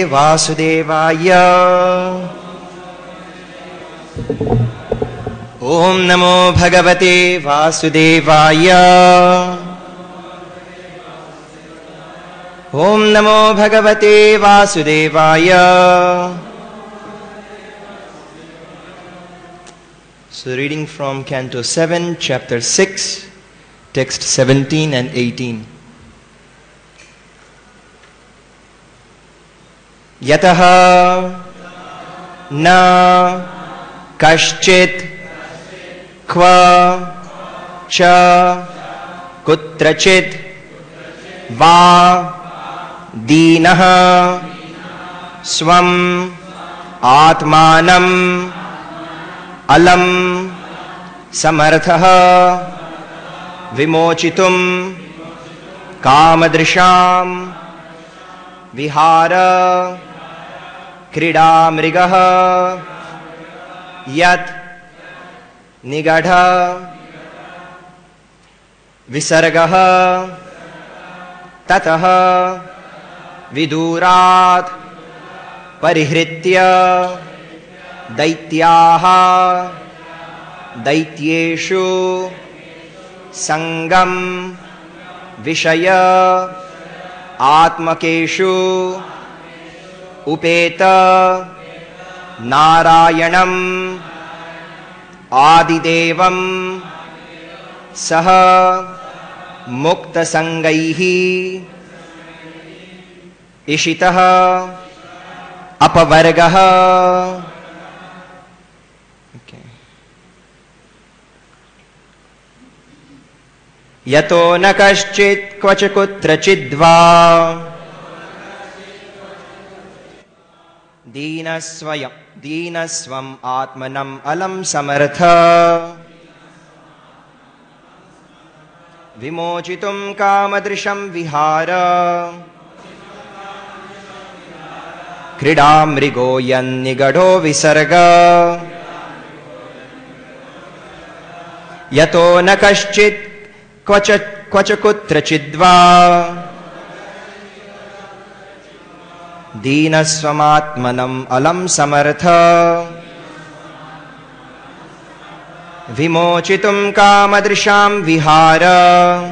वासुदेवाय। ओम नमो भगवते वासुदेवाय। ओम नमो भगवते वासुदेवाय। So reading from Canto 7, Chapter 6, text 17 and 18. Yataha na kaschit kva cha kutrachit va dīnaha swam atmanam alam samarthaha vimochitum kamadrisham vihara kridamrigaha yat nigadha visargaha tataha vidurat parihritya daityaha daityeshu sangam vishaya atmakeshu upeta narayanam adidevam saha mukta sangaihi ishitaha apavargaha. Okay. Yato na kaschit kvacha kutrachidva dīnasvam atmanam alam samartha vimochitum kamadrisham vihara kridamrigo yannigadho visarga. Yato na kaschit kvacha kutrachidva dīnasvamatmanam alam samartha vimochitum kamadrisham vihara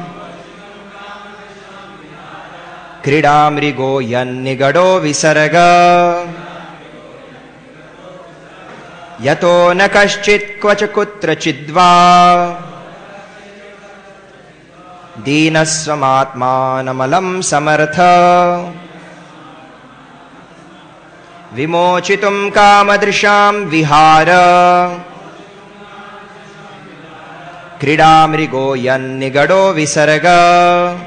kridamrigo yannigadho visarga. Yato na kaschit kvacha kutrachidva dīnasvamatmanam alam samartha vimochitum kamadrisham vihara kridamrigo yannigadho visarga.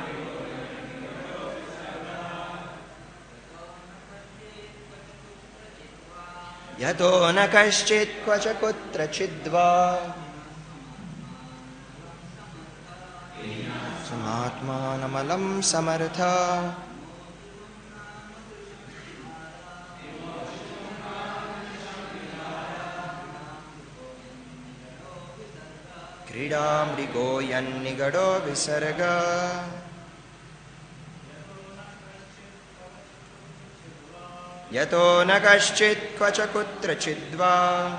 Yato na kaschit kvacha kutrachidva samatmanam alam samartha kridamrigo yannigadho visarga. Yato na kaschit kvacha kutrachidva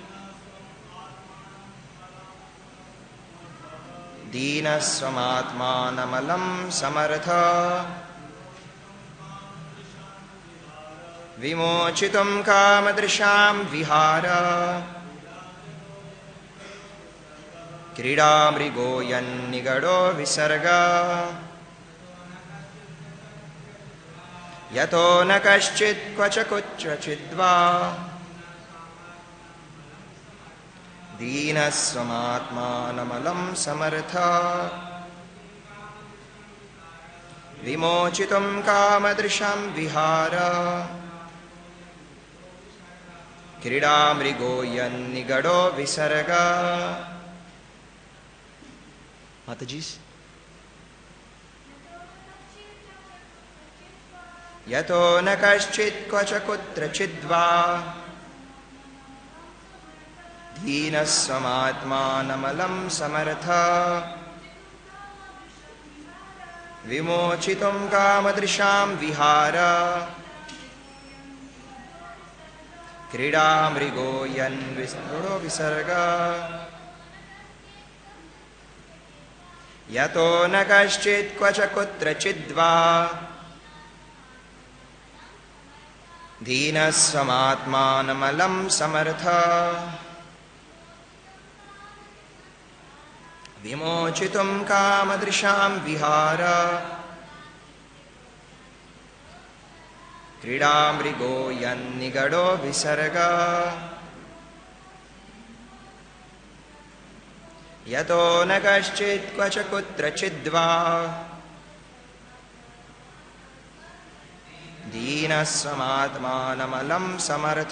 dīnasvamatmanam alam samartha vimochitum kamadrisham vihara kridamrigo yannigadho visarga. Yato na kaschit kvacha kutrachidva dīnasvamatmanam alam samartha vimochitum kamadrisham vihara kridamrigo yannigadho visarga. Mataji. Yato na kaschit kvacha kutrachidva dīnasvamatmanam alam samartha vimochitum kamadrisham vihara क्रीडामृगो यन्विस्मृणो विसर्गा यतो न कश्चित् क्वच कुत्रचिद्वा दीनस्वमात्मानमलं समर्थ विमोचितुं कामदृशां विहार क्रीडामृगो यन्निगडो विसर्गा यतो न कश्चित् क्वच कुत्रचिद्वा दीनस्वमात्मानमलं समर्थ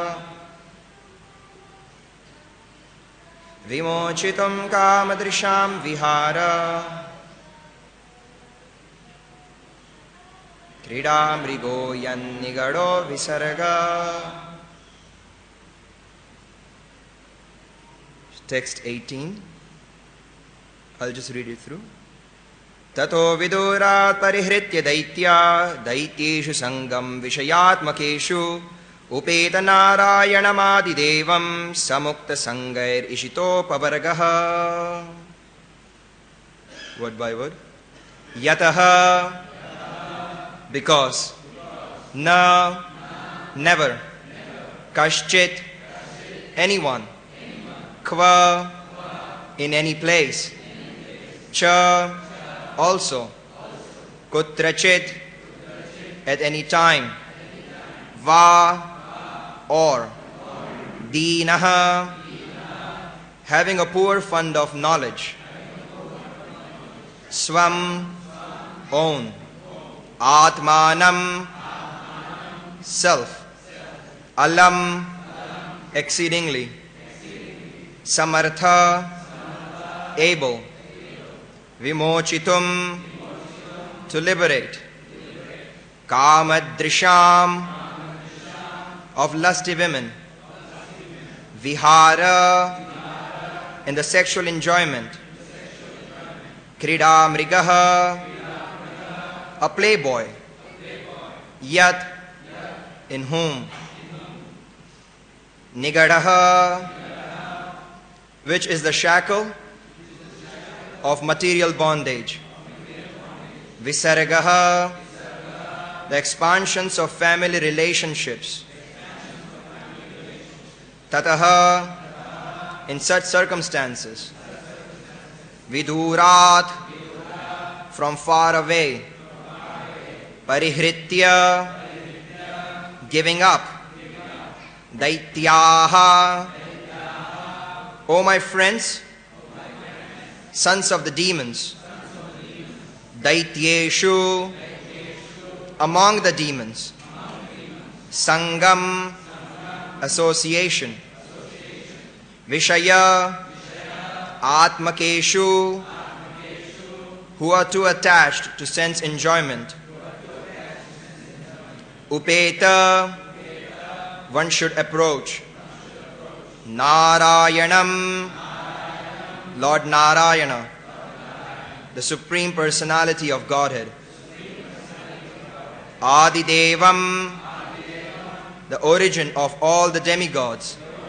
विमोचितुं कामदृशां विहार क्रीडामृगो यन्निगडो विसर्गा. Text 18. I'll just read it through. ततो विदुरात् परिहृत्य दैत्या दैत्येषु सङ्गं विषयात्मकेषु उपेतनारायणमादिदेवं समुक्तसङ्गैरिषितोपवर्गः. Word by word. यतः because न never कश्चित् anyone kva in any place cha also kutrachit at any time va or deenah having a poor fund of knowledge swam own atmanam self alam exceedingly samartha able vimochitum to liberate kamadrisham of lusty women vihara in the sexual enjoyment kridamrigaha a playboy yat in whom nigadaha which is the shackle of material bondage visargaha the expansions of family relationships tataha in such circumstances vidurat from far away parihritya giving up daityaha O my friends sons of the demons daityeshu among the demons sangam association vishaya atmakeshu who are too attached to sense enjoyment upeta one should approach Narayanam Lord Narayana the Supreme Personality of Godhead Adidevam the origin of all the demigods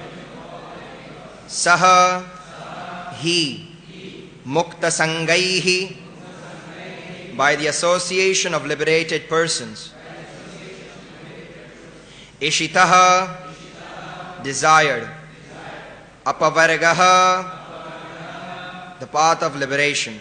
Saha he Mukta Sangaihi by the association of liberated persons Ishitaha desired Apavargaha the path of liberation.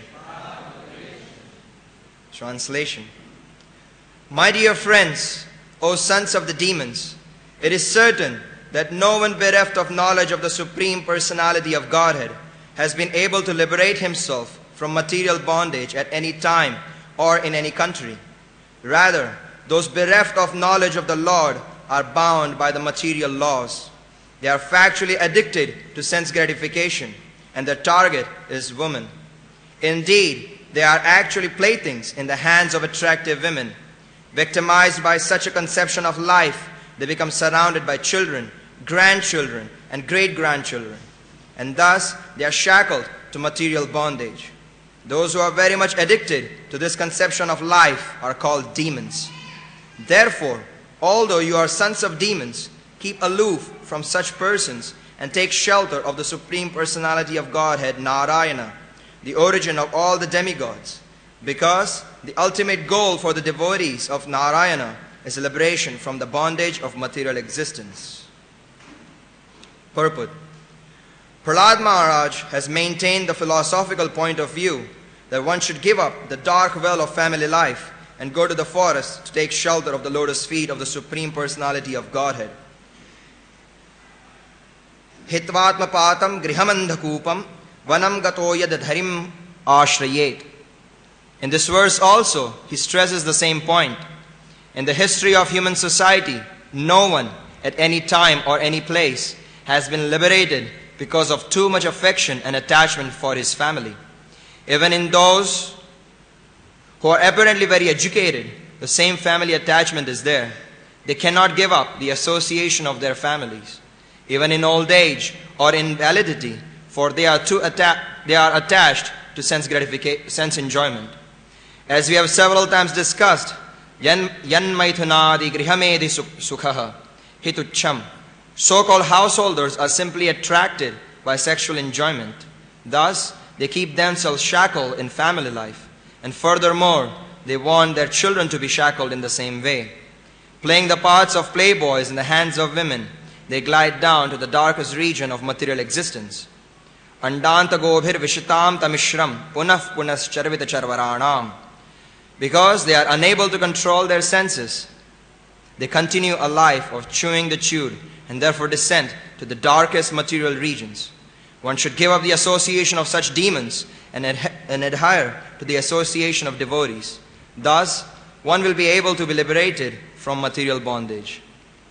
Translation. My dear friends, O sons of the demons, it is certain that no one bereft of knowledge of the Supreme Personality of Godhead has been able to liberate himself from material bondage at any time or in any country. Rather, those bereft of knowledge of the Lord are bound by the material laws. They are factually addicted to sense gratification, and their target is woman. Indeed, they are actually playthings in the hands of attractive women. Victimized by such a conception of life, they become surrounded by children, grandchildren, and great-grandchildren. And thus, they are shackled to material bondage. Those who are very much addicted to this conception of life are called demons. Therefore, although you are sons of demons, keep aloof from such persons and take shelter of the Supreme Personality of Godhead, Narayana, the origin of all the demigods, because the ultimate goal for the devotees of Narayana is liberation from the bondage of material existence. Purport. Prahlad Maharaj has maintained the philosophical point of view that one should give up the dark well of family life and go to the forest to take shelter of the lotus feet of the Supreme Personality of Godhead. Hitvatma patam grihamandhakupam vanam gato yadadharim ashrayet. In this verse also, he stresses the same point. In the history of human society, no one at any time or any place has been liberated because of too much affection and attachment for his family. Even in those who are apparently very educated, the same family attachment is there. They cannot give up the association of their families, even in old age or invalidity, for they are attached to sense gratification, sense enjoyment. As we have several times discussed, yan maithunadi grihamedi sukhaha hitucham. So-called householders are simply attracted by sexual enjoyment. Thus, they keep themselves shackled in family life. And furthermore, they want their children to be shackled in the same way. Playing the parts of playboys in the hands of women, they glide down to the darkest region of material existence. Andanta gobhir vishitam tamishram punah punas charvita charvaranam. Because they are unable to control their senses, they continue a life of chewing the chewed and therefore descend to the darkest material regions. One should give up the association of such demons and adhere to the association of devotees. Thus, one will be able to be liberated from material bondage.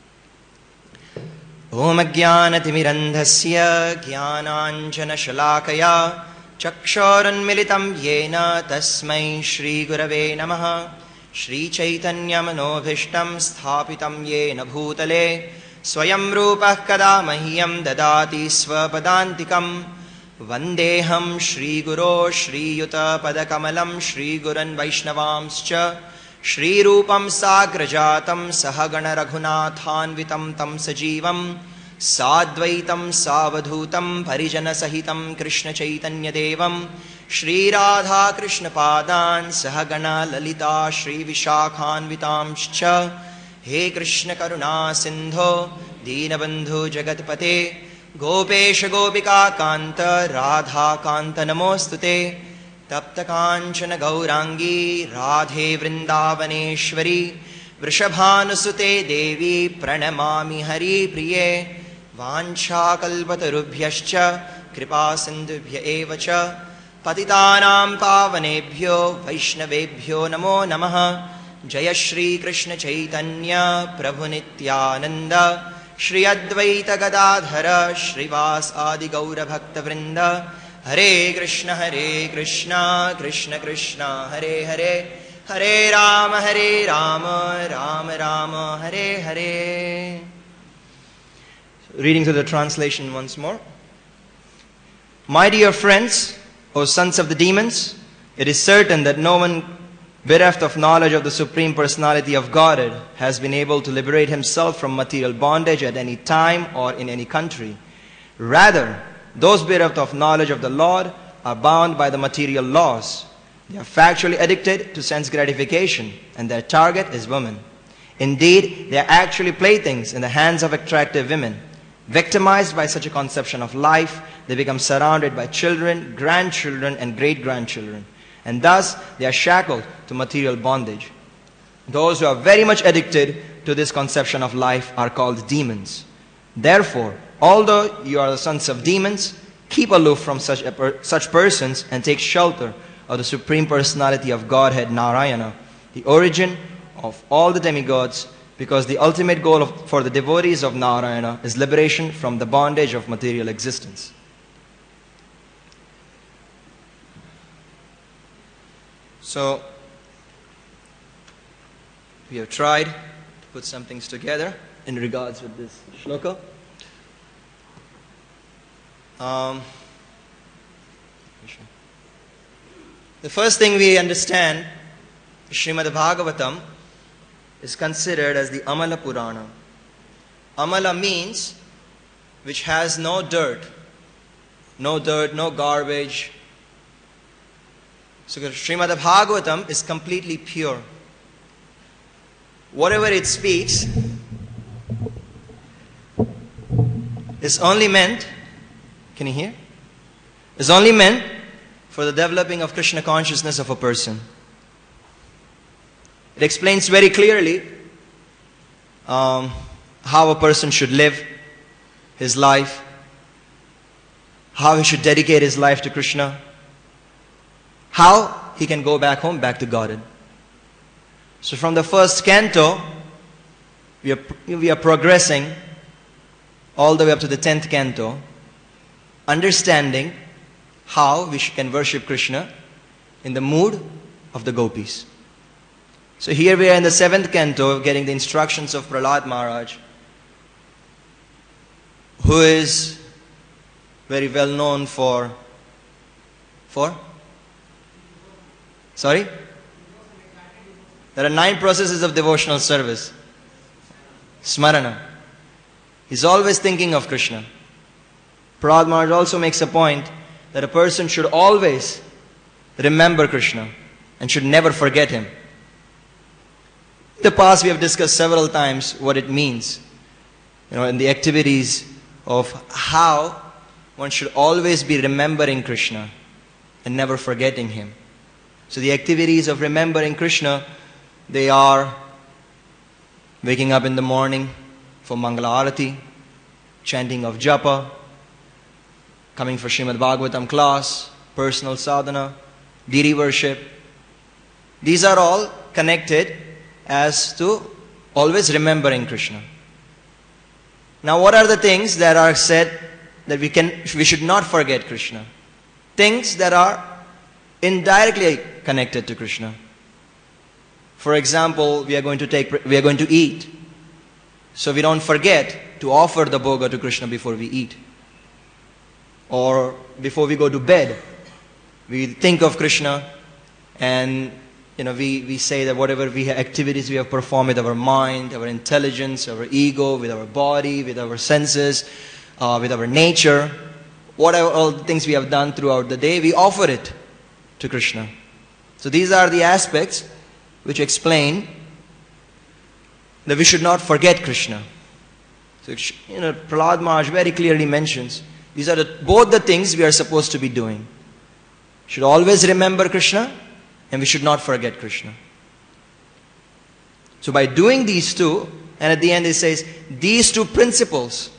Om ajnanatimirandhasya jnananjana shalakaya chaksharanmilitam yena tasmai Shri Gurave Namaha Shri Chaitanya Manobhishtam sthapitam yena bhutale Swayam Rupah kada mahyam dadati svapadantikam Vandeham Shri Guru Shri Yuta Padakamalam Shri Guran Vaishnavamscha Shri Rupam Sagrajatam Sahagana Raghunathanvitam Tam Sajivam Sadvaitam Savadhutam Parijana Sahitam Krishna Chaitanya Devam Shri Radha Krishna Padan Sahagana Lalita Shri Vishakhanvitamscha He Krishna Karuna Sindho Deenabandhu Jagatpate Gopesha Gopika Kanta Radha Kanta Namostute Tapta Kanchana Gaurangi Radhe Vrindavaneshwari Vrishabhanusute Devi Pranamami Hari Priye Vancha Kalpatarubhyascha Kripa Sindhubhya Evacha Patitanam Pavanebhyo Vaishnavebhyo Namo Namaha Jaya Shri Krishna Chaitanya Prabhu Nityananda Shri Advaita Gadadhara Shrivas Adi Gaura Bhakta Vrinda Hare Krishna Krishna Krishna Hare Hare Hare Rama Rama Rama Hare Hare. Reading through the translation once more. My dear friends, O sons of the demons, it is certain that no one bereft of knowledge of the Supreme Personality of Godhead has been able to liberate himself from material bondage at any time or in any country. Rather, those bereft of knowledge of the Lord are bound by the material laws. They are factually addicted to sense gratification, and their target is women. Indeed, they are actually playthings in the hands of attractive women. Victimized by such a conception of life, they become surrounded by children, grandchildren, and great-grandchildren. And thus, they are shackled to material bondage. Those who are very much addicted to this conception of life are called demons. Therefore, although you are the sons of demons, keep aloof from such persons and take shelter of the Supreme Personality of Godhead, Narayana, the origin of all the demigods, because the ultimate goal for the devotees of Narayana is liberation from the bondage of material existence. So, we have tried to put some things together in regards with this shloka. The first thing we understand, Srimad Bhagavatam is considered as the Amala Purana. Amala means which has no dirt. No dirt, no garbage. So Srimad Bhagavatam is completely pure. Whatever it speaks is only meant, can you hear? Is only meant for the developing of Krishna consciousness of a person. It explains very clearly how a person should live his life, how he should dedicate his life to Krishna, how he can go back home, back to Godhead. So from the first canto, we are progressing all the way up to the 10th canto, understanding how we can worship Krishna in the mood of the gopis. So here we are in the 7th canto, getting the instructions of Prahlad Maharaj, who is very well known for sorry? There are 9 processes of devotional service. Smarana. He's always thinking of Krishna. Prahlad Maharaj also makes a point that a person should always remember Krishna and should never forget Him. In the past we have discussed several times what it means, in the activities of how one should always be remembering Krishna and never forgetting Him. So the activities of remembering Krishna, they are waking up in the morning for Mangala Arati, chanting of Japa, coming for Srimad Bhagavatam class, personal sadhana, deity worship. These are all connected as to always remembering Krishna. Now what are the things that are said that we should not forget Krishna? Things that are indirectly connected to Krishna. For example, we are going to eat. So we don't forget to offer the bhoga to Krishna before we eat. Or before we go to bed, we think of Krishna and we say that whatever activities we have performed with our mind, our intelligence, our ego, with our body, with our senses, with our nature, whatever all the things we have done throughout the day, we offer it to Krishna. So these are the aspects which explain that we should not forget Krishna. So Prahlad Maharaj very clearly mentions these are both the things we are supposed to be doing. We should always remember Krishna and we should not forget Krishna. So by doing these two, and at the end it says, these two principles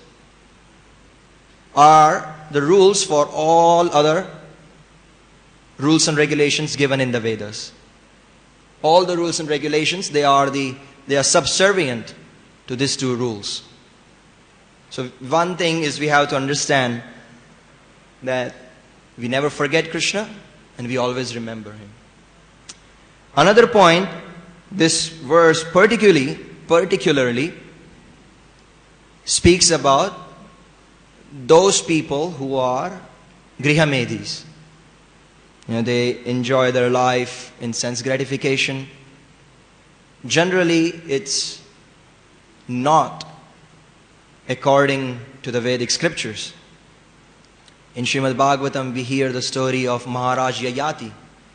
are the rules for all other rules and regulations given in the Vedas. All the rules and regulations, they are subservient to these two rules. So one thing is we have to understand that we never forget Krishna and we always remember Him. Another point, this verse particularly speaks about those people who are grihamedis. They enjoy their life in sense gratification. Generally, it's not according to the Vedic scriptures. In Srimad Bhagavatam, we hear the story of Maharaj Yayati.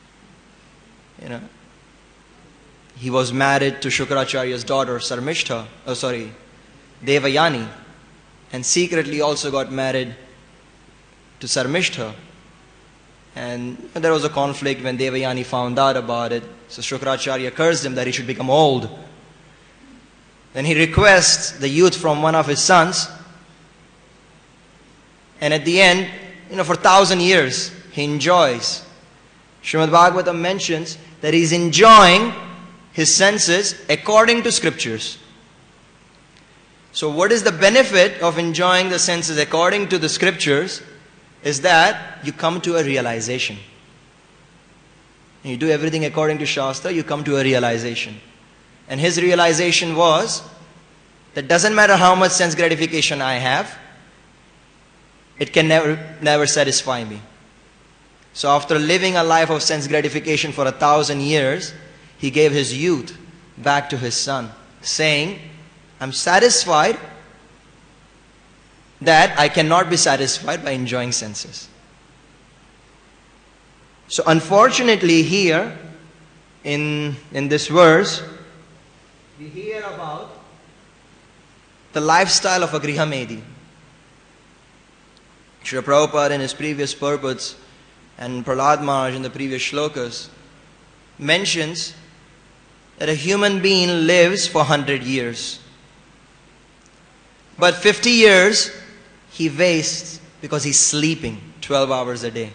He was married to Shukracharya's daughter, Devayani, and secretly also got married to Sarmishtha. And there was a conflict when Devayani found out about it. So Shukracharya cursed him that he should become old. Then he requests the youth from one of his sons. And at the end, for 1,000 years, he enjoys. Srimad Bhagavatam mentions that he's enjoying his senses according to scriptures. So what is the benefit of enjoying the senses according to the scriptures? Is that you come to a realization. When you do everything according to Shastra, you come to a realization. And his realization was that doesn't matter how much sense gratification I have, it can never satisfy me. So after living a life of sense gratification for 1,000 years, he gave his youth back to his son, saying, I'm satisfied that I cannot be satisfied by enjoying senses. So unfortunately here, in this verse, we hear about the lifestyle of a Grihamedi. Srila Prabhupada in his previous purports and Prahlad Maharaj in the previous shlokas mentions that a human being lives for 100 years. But 50 years he wastes because he's sleeping 12 hours a day.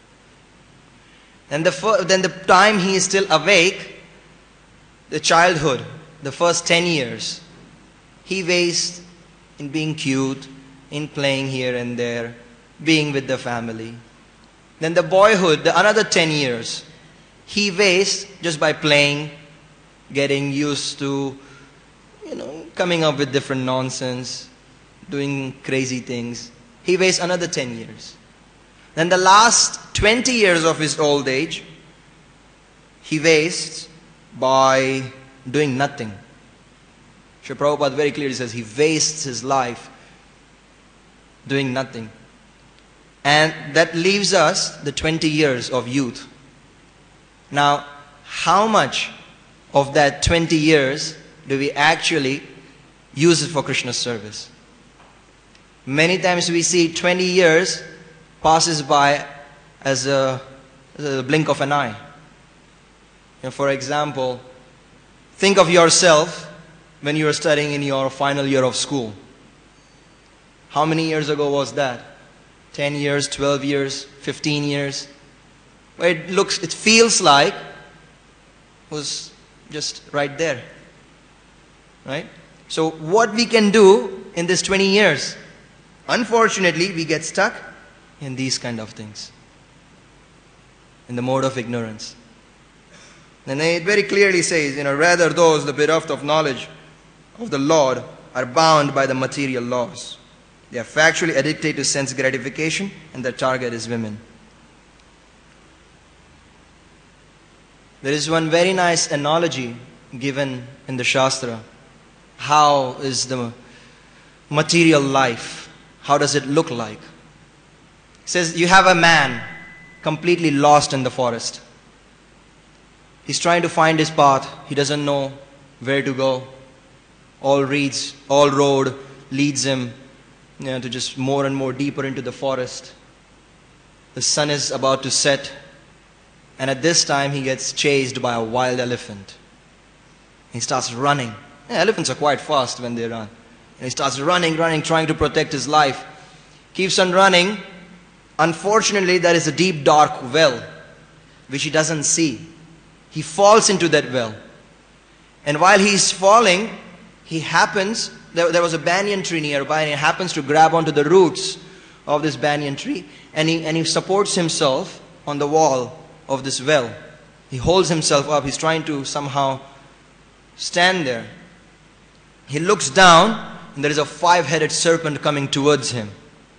And then the time he is still awake, the childhood, the first 10 years, he wastes in being cute, in playing here and there, being with the family. Then the boyhood, the another 10 years, he wastes just by playing, getting used to, coming up with different nonsense, doing crazy things. He wastes another 10 years. Then the last 20 years of his old age, he wastes by doing nothing. Srila Prabhupada very clearly says he wastes his life doing nothing. And that leaves us the 20 years of youth. Now, how much of that 20 years do we actually use it for Krishna's service? Many times we see 20 years passes by as a blink of an eye. For example, think of yourself when you were studying in your final year of school. How many years ago was that? 10 years, 12 years, 15 years? Well, it feels like it was just right there. Right? So what we can do in this 20 years? Unfortunately, we get stuck in these kind of things, in the mode of ignorance. And it very clearly says, rather those, the bereft of knowledge of the Lord, are bound by the material laws. They are factually addicted to sense gratification, and their target is women. There is one very nice analogy given in the Shastra. How is the material life? How does it look like? It says you have a man completely lost in the forest. He's trying to find his path. He doesn't know where to go. All road leads him to just more and more deeper into the forest. The sun is about to set, and at this time he gets chased by a wild elephant. He starts running. Elephants are quite fast when they run. And he starts running, trying to protect his life. Keeps on running. Unfortunately, there is a deep dark well which he doesn't see. He falls into that well. And while he's falling, there was a banyan tree nearby, and he happens to grab onto the roots of this banyan tree, and he supports himself on the wall of this well. He holds himself up. He's trying to somehow stand there. He looks down, and there is a 5-headed serpent coming towards him.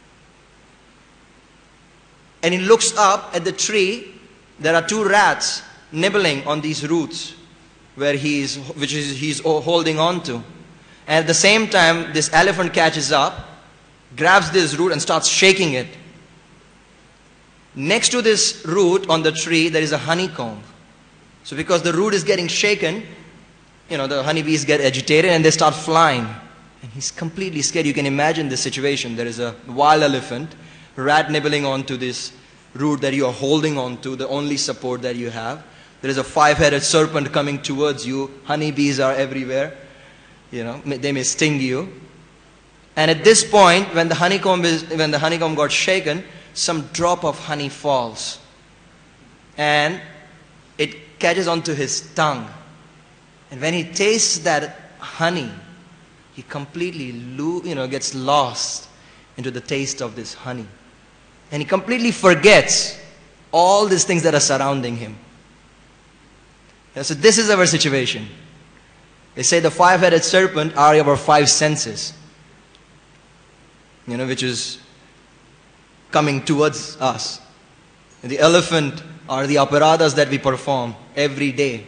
And he looks up at the tree. There are 2 rats nibbling on these roots which he's holding on to. And at the same time, this elephant catches up, grabs this root and starts shaking it. Next to this root on the tree, there is a honeycomb. So because the root is getting shaken, the honeybees get agitated and they start flying. And he's completely scared. You can imagine this situation. There is a wild elephant, rat nibbling onto this root that you are holding on to, the only support that you have. There is a 5-headed serpent coming towards you. Honeybees are everywhere. They may sting you. And at this point, when the honeycomb got shaken, some drop of honey falls. And it catches onto his tongue. And when he tastes that honey, he completely gets lost into the taste of this honey. And he completely forgets all these things that are surrounding him. So this is our situation. They say the 5-headed serpent are our 5 senses, which is coming towards us. And the elephant are the aparadas that we perform every day.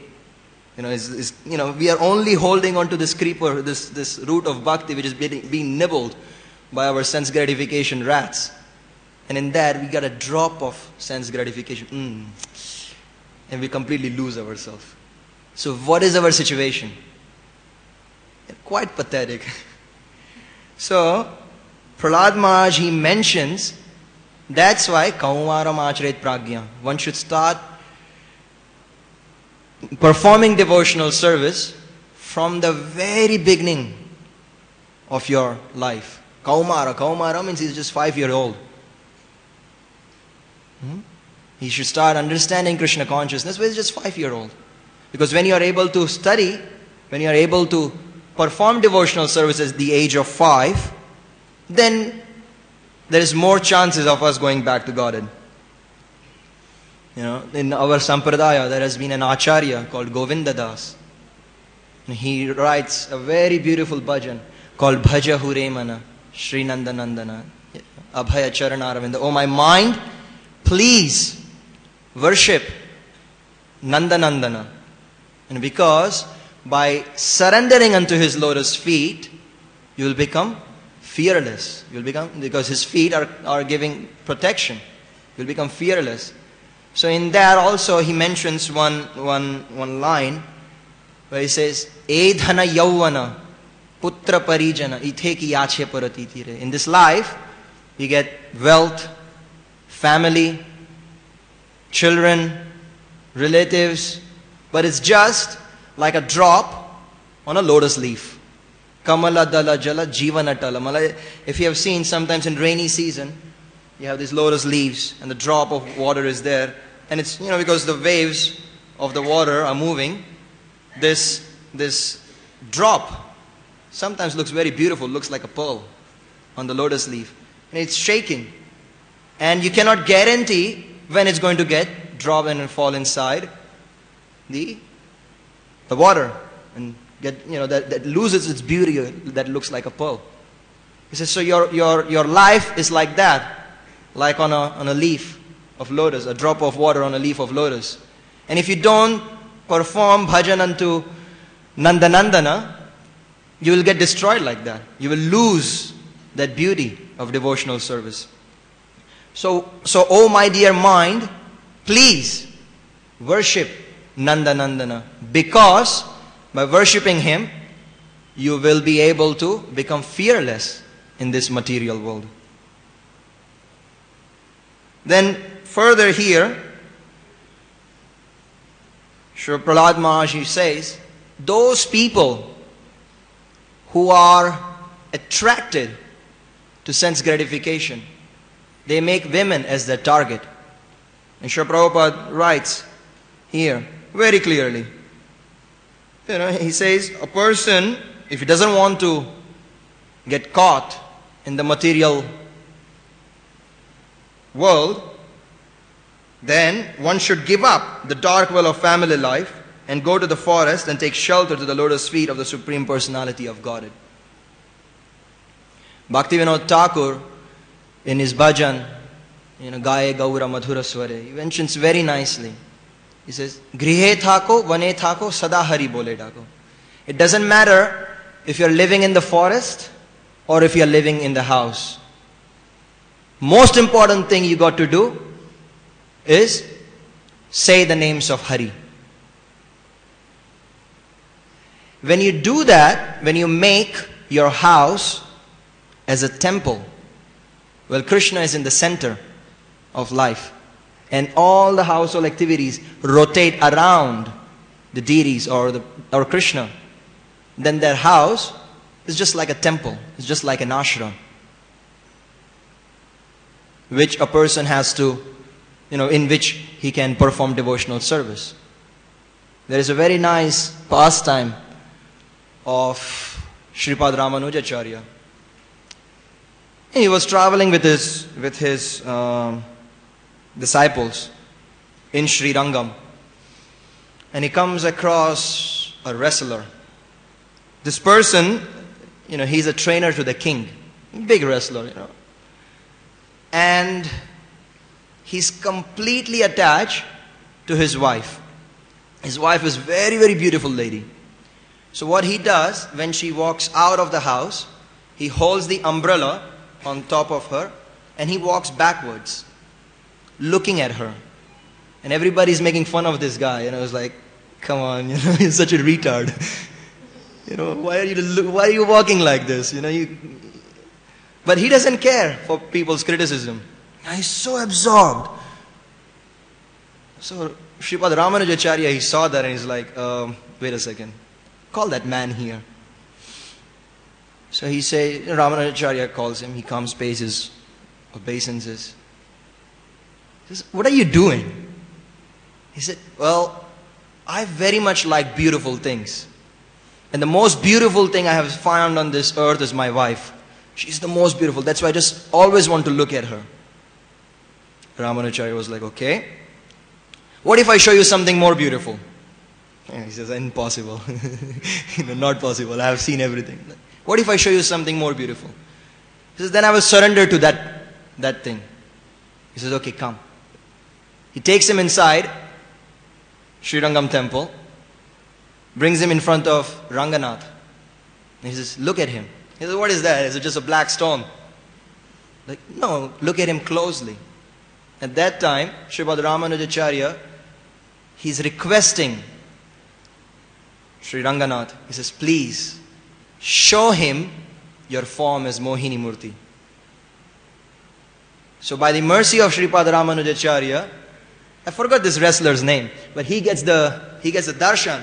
We are only holding on to this creeper, this root of bhakti, which is being nibbled by our sense gratification rats. And in that, we got a drop of sense gratification. And we completely lose ourselves. So what is our situation? Quite pathetic. So, Prahlad Maharaj, he mentions, that's why Kaumaram Achret Pragya. One should start performing devotional service from the very beginning of your life. Kaumara means he's just 5-year-old. He should start understanding Krishna consciousness when he's just 5-year-old. Because when you are able to study, when you are able to perform devotional service at the age of 5, then there is more chances of us going back to Godhead. In our sampradaya, there has been an acharya called Govinda Das. He writes a very beautiful bhajan called Bhaja Huremana, Sri Nandanandana, Abhaya Charanaravinda. Oh my mind, please worship Nandanandana. And because by surrendering unto his lotus feet, you will become fearless. Because his feet are giving protection. You will become fearless. So in that also he mentions one line where he says, Edhana Yauvana Putra Parijana Ithe ki yache paratitire. In this life, you get wealth, family, children, relatives, but it's just like a drop on a lotus leaf. Kamala dala jala jivana tala. If you have seen sometimes in rainy season, you have these lotus leaves and the drop of water is there. And it's, because the waves of the water are moving, this drop sometimes looks very beautiful, looks like a pearl on the lotus leaf. And it's shaking. And you cannot guarantee when it's going to get drop and fall inside the water and get, that loses its beauty, that looks like a pearl. He says, so your life is like that, like on a leaf of lotus, a drop of water on a leaf of lotus. And if you don't perform bhajan unto Nandanandana, you will get destroyed like that. You will lose that beauty of devotional service. So oh my dear mind, please worship Nandanandana, because by worshipping him, you will be able to become fearless in this material world. Then further here, Sri Prahlad Maharaj says, those people who are attracted to sense gratification, they make women as their target. And Sri Prabhupada writes here very clearly, he says, a person, if he doesn't want to get caught in the material world, then one should give up the dark well of family life and go to the forest and take shelter to the lotus feet of the Supreme Personality of Godhead. Bhaktivinoda Thakur, in his bhajan, Gaye Gaura Madhura Sware, he mentions very nicely. He says, Grihe thako, vane thako, sada hari bole dako. It doesn't matter if you're living in the forest or if you're living in the house. Most important thing you got to do is say the names of Hari. When you do that, when you make your house as a temple, well, Krishna is in the center of life. And all the household activities rotate around the deities or Krishna. Then their house is just like a temple. It's just like an ashram, which a person has to, in which he can perform devotional service. There is a very nice pastime of Sripad Ramanujacharya. He was traveling with his disciples in Sri Rangam, and he comes across a wrestler. This person, he's a trainer to the king, big wrestler, and he's completely attached to his wife. His wife is very, very beautiful lady. So what he does, when she walks out of the house, he holds the umbrella on top of her, and he walks backwards, looking at her. And everybody's making fun of this guy. And I was like, come on, he's such a retard. Why are you walking like this? But he doesn't care for people's criticism. He's so absorbed. So Sripad Ramanujacharya, he saw that and he's like, wait a second, call that man here. So Ramanujacharya calls him, he comes, pays his obeisances. He says, what are you doing? He said, well, I very much like beautiful things. And the most beautiful thing I have found on this earth is my wife. She's the most beautiful. That's why I just always want to look at her. Ramanujacharya was like, okay. What if I show you something more beautiful? And he says, impossible. Not possible. I have seen everything. What if I show you something more beautiful? He says, then I will surrender to that thing. He says, okay, come. He takes him inside Srirangam temple, brings him in front of Ranganath. And he says, look at him. He says, what is that? Is it just a black stone? Like, no, look at him closely. At that time, Sripad Ramanujacharya, he's requesting Sri Ranganath. He says, please, show him your form as Mohini Murti. So by the mercy of Sripad Ramanujacharya, I forgot this wrestler's name, but he gets the darshan.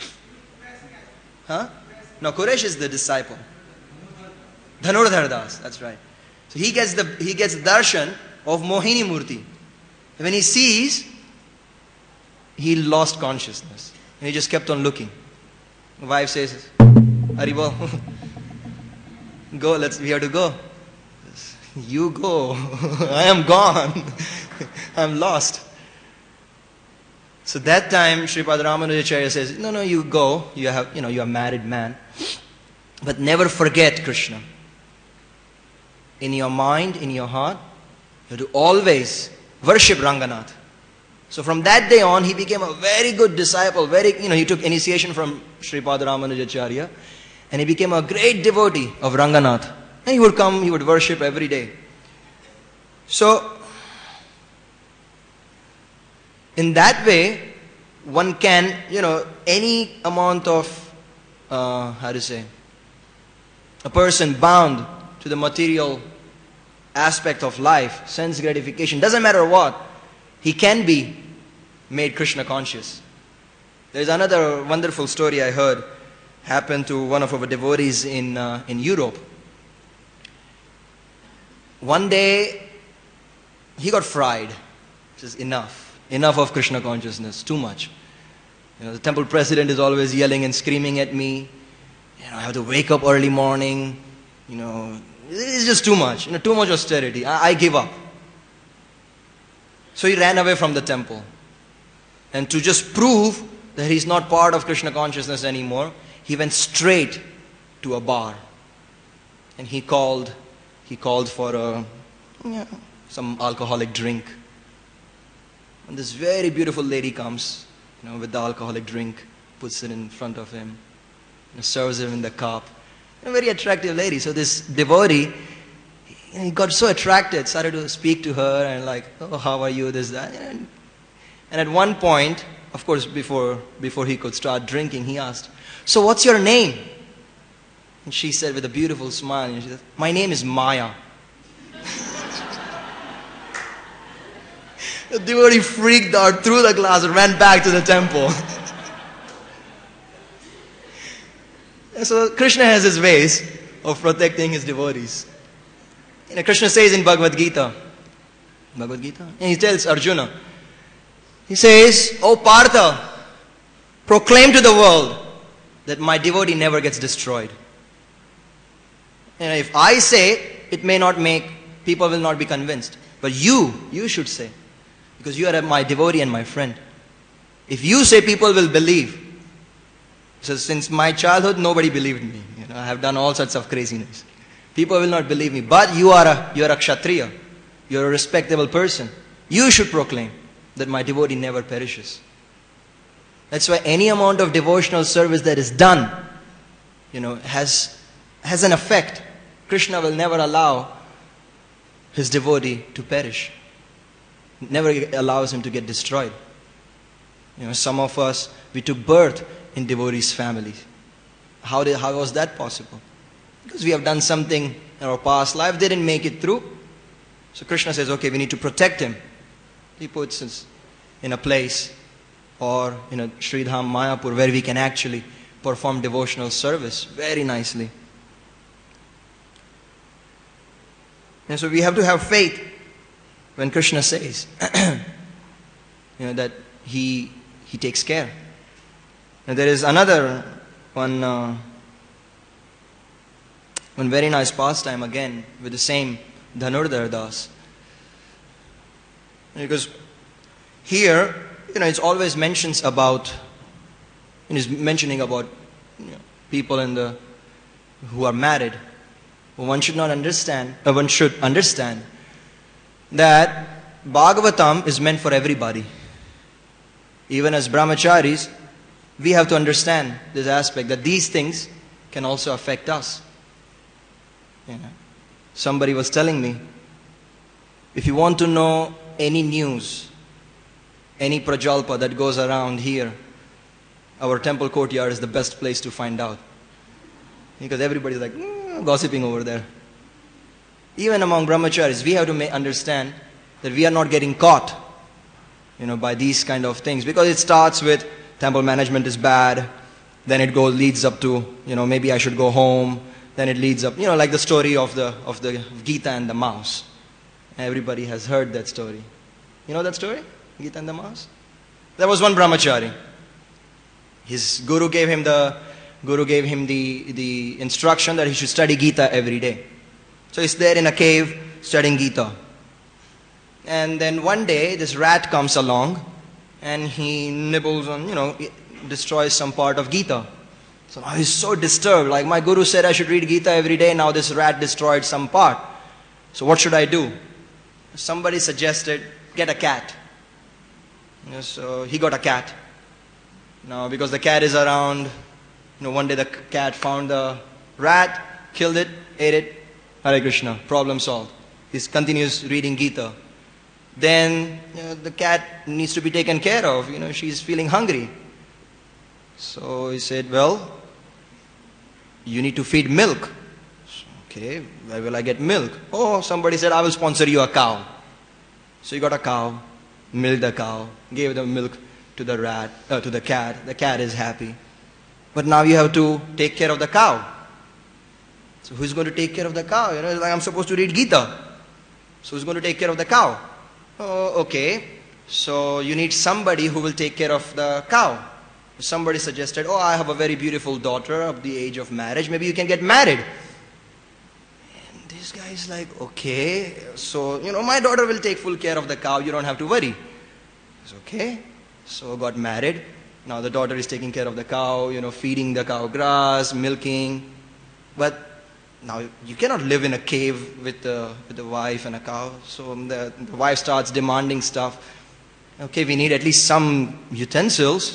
Huh? No, Quresh is the disciple. Dhanurdhar Das, that's right. So he gets the darshan of Mohini Murti. And when he sees, he lost consciousness. And he just kept on looking. The wife says, Haribol, go, we have to go. You go. I am gone. I'm lost. So that time, Sripad Ramanujacharya says, no, you go. You're a married man. But never forget Krishna. In your mind, in your heart, you have to always worship Ranganath. So from that day on, he became a very good disciple. He took initiation from Sripad Ramanujacharya. And he became a great devotee of Ranganath. And he would come, he would worship every day. So, in that way, one can, any amount of, a person bound to the material aspect of life, sense gratification, doesn't matter what, he can be made Krishna conscious. There's another wonderful story I heard happened to one of our devotees in Europe. One day, he got fried. Just enough of Krishna consciousness, too much. The temple president is always yelling and screaming at me. I have to wake up early morning. It's just too much. Too much austerity. I give up. So he ran away from the temple. And to just prove that he's not part of Krishna consciousness anymore, he went straight to a bar. And he called for some alcoholic drink. And this very beautiful lady comes, with the alcoholic drink, puts it in front of him, serves him in the cup. A very attractive lady. So this devotee, he got so attracted, started to speak to her and like, oh, how are you, this, that. And at one point, of course, before he could start drinking, he asked, so what's your name? And she said with a beautiful smile, and she said, my name is Maya. The devotee freaked out, threw the glass, and ran back to the temple. And so Krishna has his ways of protecting his devotees. Krishna says in Bhagavad Gita, and he tells Arjuna, he says, O Partha, proclaim to the world that my devotee never gets destroyed. If I say, it may not people will not be convinced. But you should say. Because you are my devotee and my friend. If you say, people will believe. So since my childhood, nobody believed me. I have done all sorts of craziness. People will not believe me. But you are a kshatriya. You are a respectable person. You should proclaim that my devotee never perishes. That's why any amount of devotional service that is done, has an effect. Krishna will never allow his devotee to perish. Never allows him to get destroyed. Some of us, we took birth in devotees' families. How was that possible? Because we have done something in our past life, they didn't make it through. So Krishna says, okay, we need to protect him. He puts us in a place or in a Sridham Mayapur where we can actually perform devotional service very nicely. And so we have to have faith when Krishna says that he takes care. And there is another one very nice pastime again with the same Dhanurdhar Das. Because here, it's always mentions about, it's mentioning about people who are married. One should understand that Bhagavatam is meant for everybody. Even as brahmacharis, we have to understand this aspect that these things can also affect us. Somebody was telling me, if you want to know any news, any prajalpa that goes around here, our temple courtyard is the best place to find out. Because everybody's like gossiping over there. Even among brahmacharis, we have to understand that we are not getting caught, by these kind of things. Because it starts with temple management is bad, then it leads up to, maybe I should go home. Then it leads up, like the story of the Gita and the mouse. Everybody has heard that story. You know that story? Gita and the mouse? There was one brahmachari. His guru gave him the instruction that he should study Gita every day. So he's there in a cave studying Gita. And then one day this rat comes along and he nibbles on, destroys some part of Gita. So now he's so disturbed, like my guru said I should read Gita every day, now this rat destroyed some part. So what should I do? Somebody suggested, get a cat. So he got a cat. Now because the cat is around, one day the cat found the rat, killed it, ate it, Hare Krishna, problem solved. He continues reading Gita. Then the cat needs to be taken care of, she's feeling hungry. So he said, well, you need to feed milk. Okay, where will I get milk? Oh, somebody said, I will sponsor you a cow. So he got a cow, milked the cow, gave the milk to the cat. The cat is happy. But now you have to take care of the cow. So who's going to take care of the cow? Like I'm supposed to read Gita. So who's going to take care of the cow? Oh, okay. So you need somebody who will take care of the cow. Somebody suggested, oh, I have a very beautiful daughter of the age of marriage. Maybe you can get married. And this guy is like, okay. So, my daughter will take full care of the cow. You don't have to worry. It's okay. So got married. Now the daughter is taking care of the cow, feeding the cow grass, milking. But now you cannot live in a cave with the wife and a cow. So the wife starts demanding stuff. Okay, we need at least some utensils,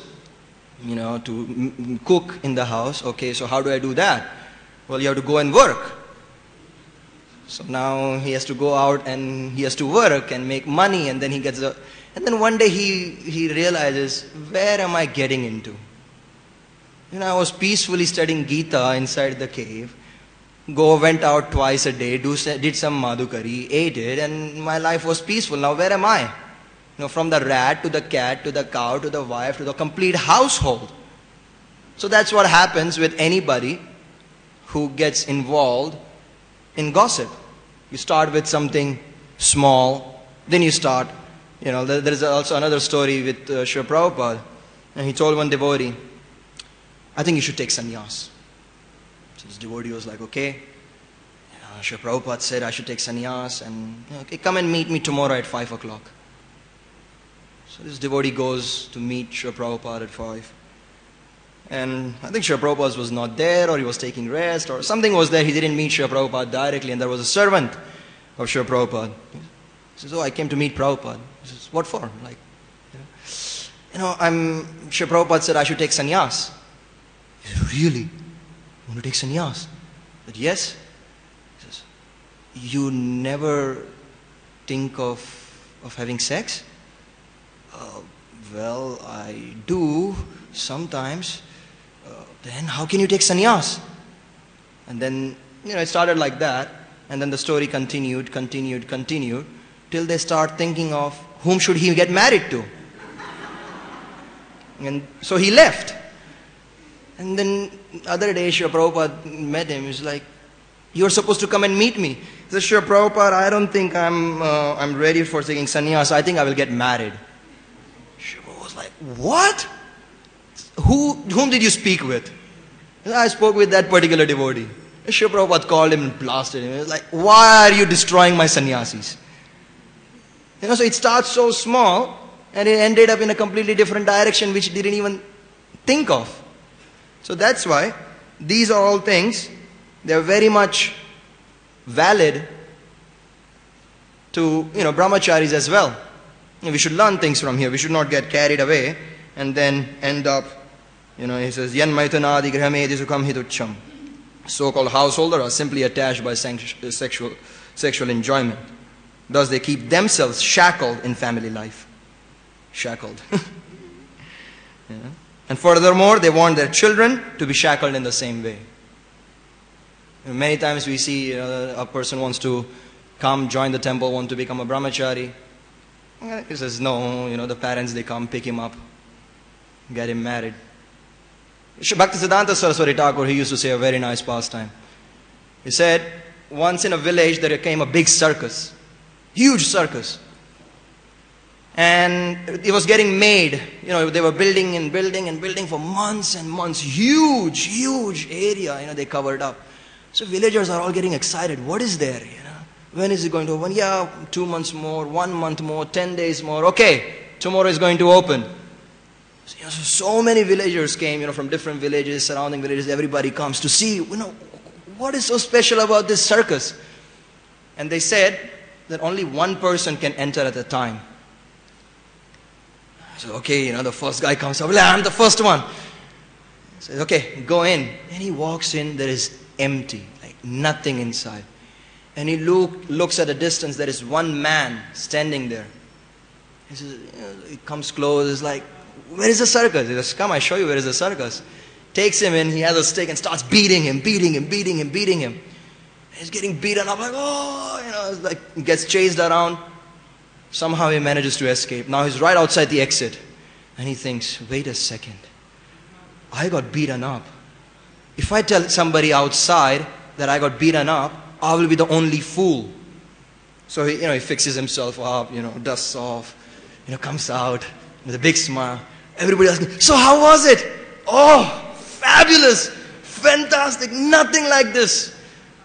to cook in the house. Okay, so how do I do that? Well, you have to go and work. So now he has to go out and he has to work and make money, and then he gets and then one day he realizes, where am I getting into? I was peacefully studying Gita inside the cave. Went out twice a day, did some madhukari, ate it, and my life was peaceful. Now where am I? From the rat to the cat to the cow to the wife to the complete household. So that's what happens with anybody who gets involved in gossip. You start with something small, then you start, there is also another story with Srila Prabhupada. And he told one devotee, I think you should take sannyas. So this devotee was like, okay. Srila Prabhupada said I should take sannyas, and okay, come and meet me tomorrow at 5 o'clock. So this devotee goes to meet Srila Prabhupada at 5. And I think Srila Prabhupada was not there, or he was taking rest, or something was there. He didn't meet Srila Prabhupada directly, and there was a servant of Srila Prabhupada. He says, oh, I came to meet Prabhupada. He says, what for? Srila Prabhupada said I should take sannyas. He said, really? You want to take sannyas? I said, yes. He says, you never think of having sex? Well, I do sometimes. Then how can you take sannyas? And then, it started like that. And then the story continued, till they start thinking of whom should he get married to. And so he left. And then other day, Srila Prabhupada met him. He's like, "You're supposed to come and meet me." He says, "Srila Prabhupada, I don't think I'm ready for taking sannyas. I think I will get married." Srila was like, "What? Whom did you speak with?" He said, "I spoke with that particular devotee." Srila Prabhupada called him and blasted him. He was like, "Why are you destroying my sannyasis?" So it starts so small, and it ended up in a completely different direction which he didn't even think of. So that's why these are all things, they're very much valid to, brahmacharis as well. We should learn things from here. We should not get carried away and then end up, he says, "Yan maitanadi grahamedi sukham hitucham." So-called householders are simply attached by sexual enjoyment. Thus they keep themselves shackled in family life. Shackled. And furthermore, they want their children to be shackled in the same way. Many times we see a person wants to come, join the temple, want to become a brahmachari. He says, no, the parents, they come, pick him up, get him married. Bhaktisiddhanta Saraswati Thakur, he used to say a very nice pastime. He said, once in a village there came a big circus, huge circus. And it was getting made. They were building and building for months and months. Huge area, they covered up. So villagers are all getting excited. What is there, When is it going to open? Yeah, 2 months more, 1 month more, 10 days more. Okay, tomorrow is going to open. So many villagers came, from different villages, surrounding villages. Everybody comes to see, what is so special about this circus? And they said that only one person can enter at a time. So, okay, the first guy comes up, I'm the first one. He says, okay, go in. And he walks in, there is empty, like nothing inside. And he looks at a distance, there is one man standing there. He says, he comes close, he's like, where is the circus? He says, come, I show you where is the circus. Takes him in, he has a stick and starts beating him. He's getting beaten up, like, it's like, gets chased around. Somehow he manages to escape. Now he's right outside the exit. And he thinks, wait a second. I got beaten up. If I tell somebody outside that I got beaten up, I will be the only fool. So he fixes himself up, dusts off, comes out with a big smile. Everybody asking, so how was it? Oh, fabulous, fantastic, nothing like this.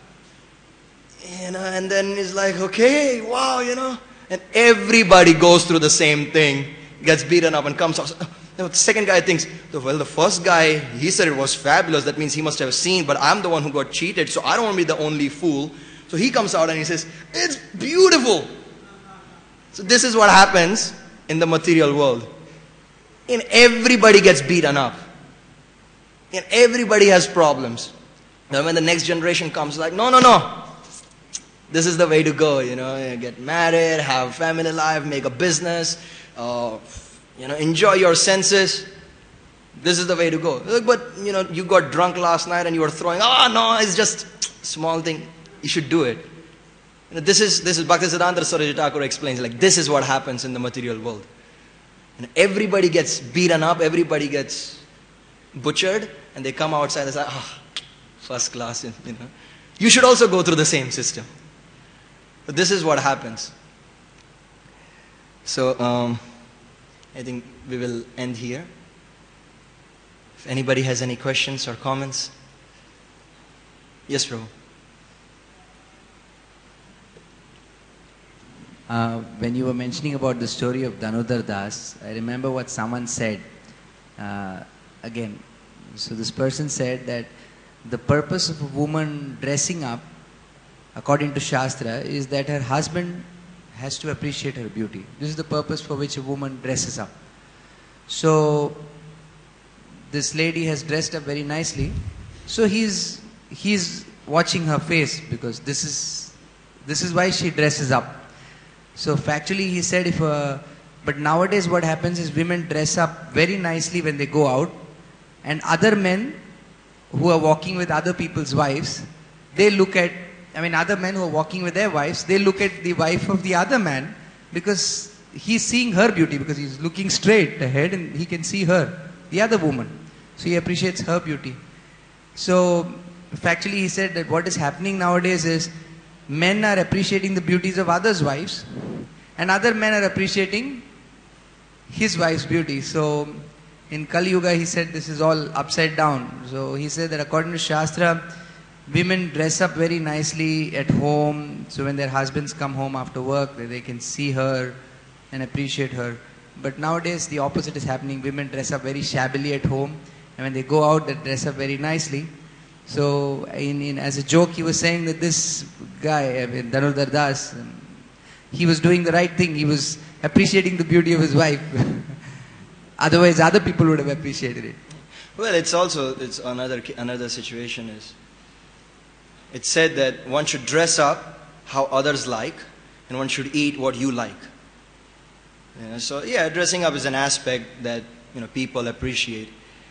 And then he's like, okay, wow, And everybody goes through the same thing, gets beaten up and comes out. The second guy thinks, well, the first guy, he said it was fabulous. That means he must have seen, but I'm the one who got cheated, so I don't want to be the only fool. So he comes out and he says, it's beautiful. So this is what happens in the material world. And everybody gets beaten up. And everybody has problems. Now when the next generation comes, like, no. This is the way to go, get married, have family life, make a business, enjoy your senses. This is the way to go. But, you got drunk last night and you were throwing, no, it's just small thing. You should do it. This is Bhaktisiddhanta Saraswati Thakur explains, like, this is what happens in the material world. And everybody gets beaten up, everybody gets butchered, and they come outside and say, first class, You should also go through the same system. But this is what happens. So, I think we will end here. If anybody has any questions or comments. Yes, Prabhu. When you were mentioning about the story of Dhanodhar Das, I remember what someone said. Again, so this person said that the purpose of a woman dressing up, according to Shastra, is that her husband has to appreciate her beauty. This is the purpose for which a woman dresses up. So this lady has dressed up very nicely. So he's watching her face, because this is why she dresses up. So factually he said but nowadays what happens is women dress up very nicely when they go out, and other men who are walking with other people's wives, other men who are walking with their wives, they look at the wife of the other man because he's seeing her beauty, because he's looking straight ahead and he can see her, the other woman. So he appreciates her beauty. So factually he said that what is happening nowadays is men are appreciating the beauties of others' wives, and other men are appreciating his wife's beauty. So in Kali Yuga he said this is all upside down. So he said that according to Shastra, women dress up very nicely at home, so when their husbands come home after work, they can see her and appreciate her. But nowadays the opposite is happening. Women dress up very shabbily at home, and when they go out, they dress up very nicely. So as a joke, he was saying that this guy, Dhanurdhar Das, he was doing the right thing. He was appreciating the beauty of his wife. Otherwise, other people would have appreciated it. Well, it's another situation is, it's said that one should dress up how others like, and one should eat what you like. So dressing up is an aspect that people appreciate.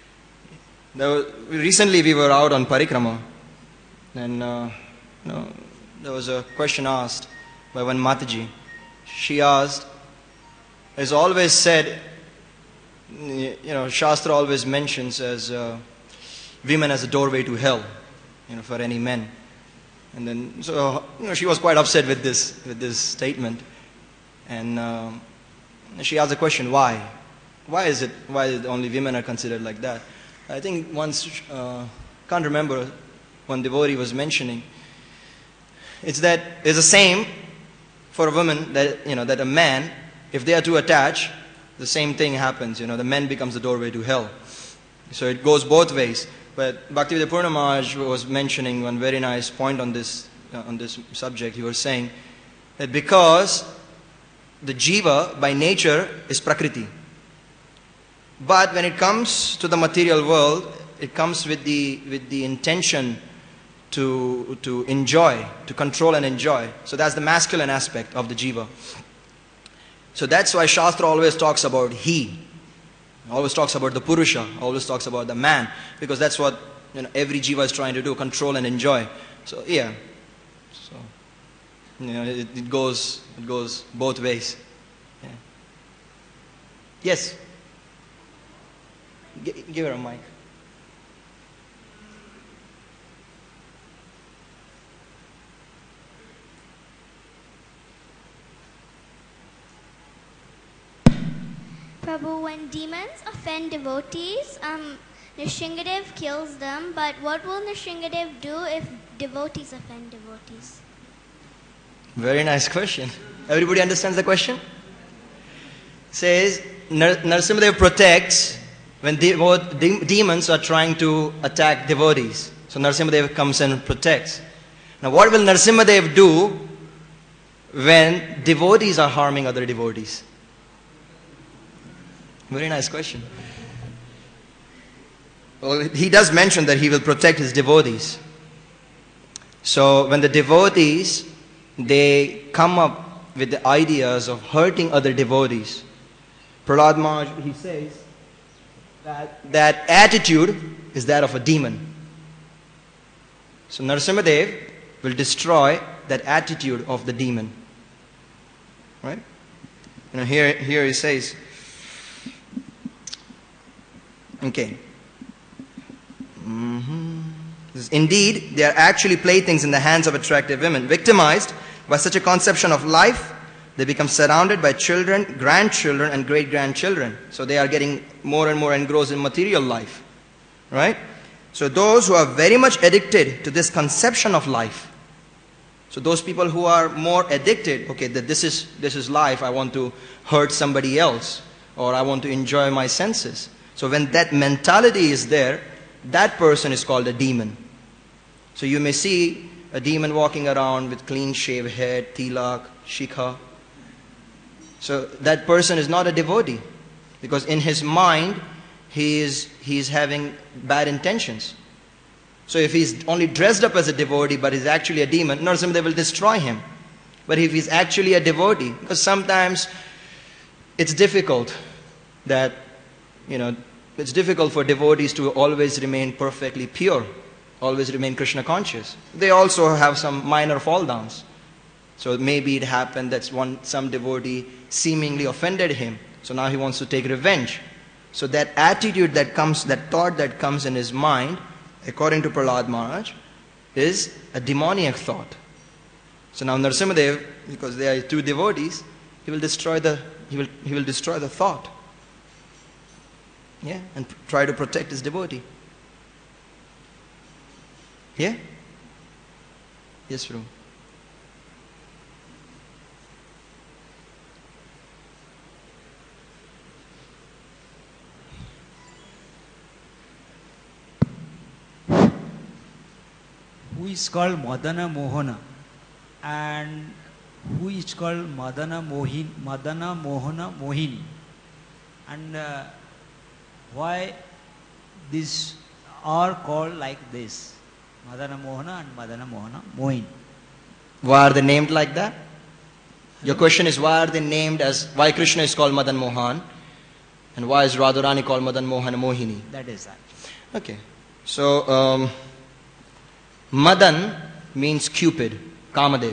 Recently we were out on parikrama, and there was a question asked by one Mataji. She asked, it's always said, Shastra always mentions as women as a doorway to hell, for any men. And then, she was quite upset with this statement, and she asked the question, why? Why is it only women are considered like that? I think once, can't remember, one devotee was mentioning, it's the same for a woman that a man, if they are too attached, the same thing happens. The man becomes the doorway to hell. So it goes both ways. But Bhaktivedanta Purna Maharaj was mentioning one very nice point on this subject. He was saying that because the jiva by nature is prakriti, but when it comes to the material world, it comes with the intention to enjoy, to control and enjoy. So that's the masculine aspect of the jiva. So that's why Shastra always talks about he, always talks about the Purusha, always talks about the man, because that's what every jiva is trying to do, control and enjoy. So it goes both ways. Yeah. Yes. Give her a mic. Prabhu, when demons offend devotees, Nrsingadev kills them, but what will Nrsingadev do if devotees offend devotees? Very nice question. Everybody understands the question? Says, Nrsimhadev protects when demons are trying to attack devotees. So Nrsimhadev comes and protects. Now what will Nrsimhadev do when devotees are harming other devotees? Very nice question. Well, he does mention that he will protect his devotees. So when the devotees, they come up with the ideas of hurting other devotees, Prahlad Maharaj, he says that attitude is that of a demon. So Nrsimhadev will destroy that attitude of the demon. Right? Here he says, okay. Indeed, they are actually playthings in the hands of attractive women. Victimized by such a conception of life, they become surrounded by children, grandchildren, and great-grandchildren. So they are getting more and more engrossed in material life. Right? So those who are very much addicted to this conception of life, so those people who are more addicted, okay, that this is life, I want to hurt somebody else, or I want to enjoy my senses. So when that mentality is there, that person is called a demon. So you may see a demon walking around with clean shaved head, tilak, shikha. So that person is not a devotee, because in his mind he is having bad intentions. So if he's only dressed up as a devotee but is actually a demon, Nrsimhadev will destroy him. But if he's actually a devotee, because sometimes it's difficult that, it's difficult for devotees to always remain perfectly pure, always remain Krishna conscious. They also have some minor fall downs. So maybe it happened that some devotee seemingly offended him. So now he wants to take revenge. So that attitude that comes, that thought that comes in his mind, according to Prahlad Maharaj, is a demoniac thought. So now Narasimhadev, because they are two devotees, he will destroy the thought. Yeah, and try to protect his devotee. Yeah? Yes, Prabhu. Who is called Madana Mohana and who is called Madana Mohana Mohini, and why these are called like this, Madana Mohana and Madana Mohana Mohini? Why are they named like that? Your question is, why are they named why Krishna is called Madan Mohan and why is Radharani called Madan Mohan and Mohini? That is that. Okay. So, Madan means Cupid, Kamadev.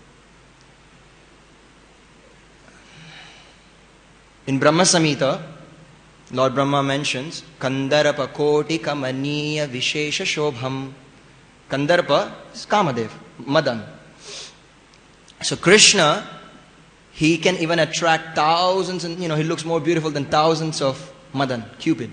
In Brahma Samhita, Lord Brahma mentions Kandarpa Koti Kamaniya Vishesha Shobham. Kandarpa is Kamadev, Madan. So Krishna, he can even attract thousands, and he looks more beautiful than thousands of Madan, Cupid.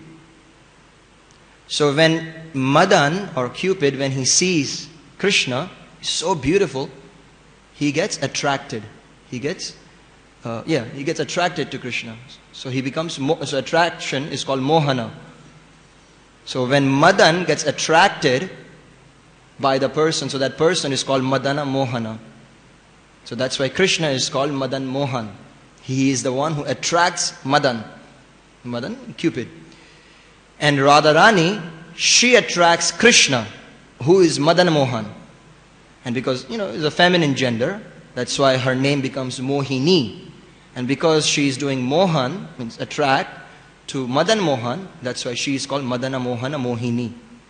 So when Madan or Cupid, when he sees Krishna, he's so beautiful, he gets attracted. He gets attracted to Krishna. So he becomes, so attraction is called Mohana. So when Madan gets attracted by the person, so that person is called Madana Mohana. So that's why Krishna is called Madan Mohan. He is the one who attracts Madan, Cupid. And Radharani, she attracts Krishna, who is Madan Mohan. And because, it's a feminine gender, that's why her name becomes Mohini. And because she is doing Mohan, means attract, to Madan Mohan, that's why she is called Madana Mohana Mohini.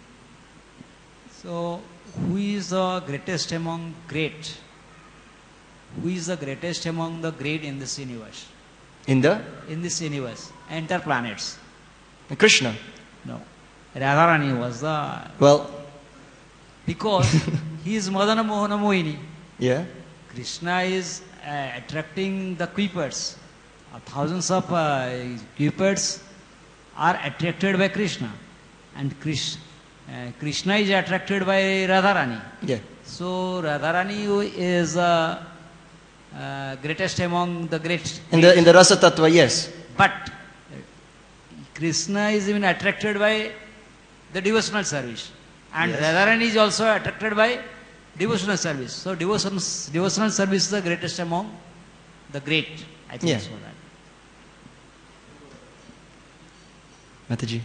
So, who is the greatest among great? Who is the greatest among the great in this universe? In this universe, enter planets. Krishna. No. Radharani was the... Well... Because he is Madana Mohana Mohini. Yeah. Krishna is attracting the Cupids. Thousands of Cupids are attracted by Krishna. And Krishna is attracted by Radharani. Yeah. So Radharani is greatest among the great. In the Rasa Tattva, yes. But Krishna is even attracted by the devotional service. And yes. Radharani is also attracted by devotional service. So devotional service is the greatest among the great. I think so that. Mataji.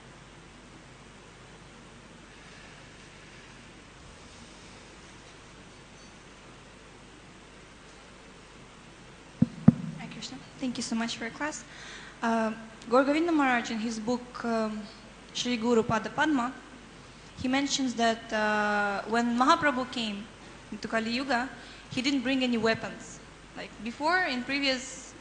Hi Krishna. Thank you so much for your class. Gaur Govinda Maharaj, in his book Shri Guru Pada Padma, he mentions that when Mahaprabhu came into Kali Yuga, he didn't bring any weapons. Like before, in previous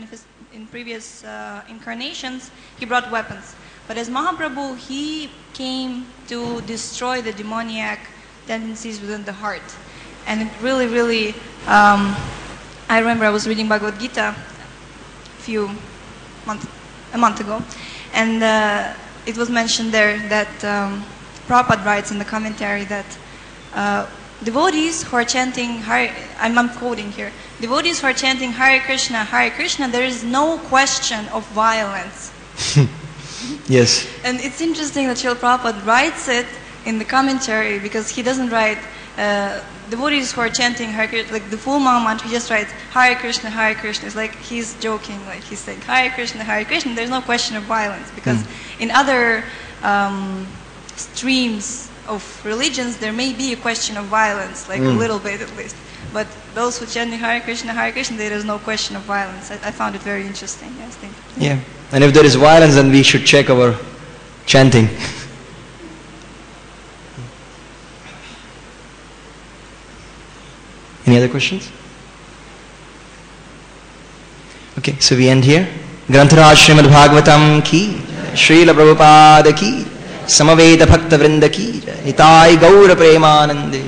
incarnations, he brought weapons. But as Mahaprabhu, he came to destroy the demoniac tendencies within the heart. And it really, really, I remember I was reading Bhagavad Gita a month ago, and it was mentioned there that Prabhupada writes in the commentary that devotees who are chanting I'm quoting here, devotees who are chanting Hare Krishna, there is no question of violence. Yes. And it's interesting that Srila Prabhupada writes it in the commentary, because he doesn't write devotees who are chanting Hare Krishna, like the full mantra, he just writes Hare Krishna. It's like he's joking, like he's saying Hare Krishna. There's no question of violence, because in other streams of religions there may be a question of violence, like a little bit at least. But those who chanting Hare Krishna, there is no question of violence. I found it very interesting. Yes, thank you. Yeah. And if there is violence, then we should check our chanting. Any other questions? Okay, so we end here. Grantaraj Srimad Bhagavatam ki, Srila Prabhupada ki, Samaveta Bhakta Vrinda ki, Nitai Gaura Premanande.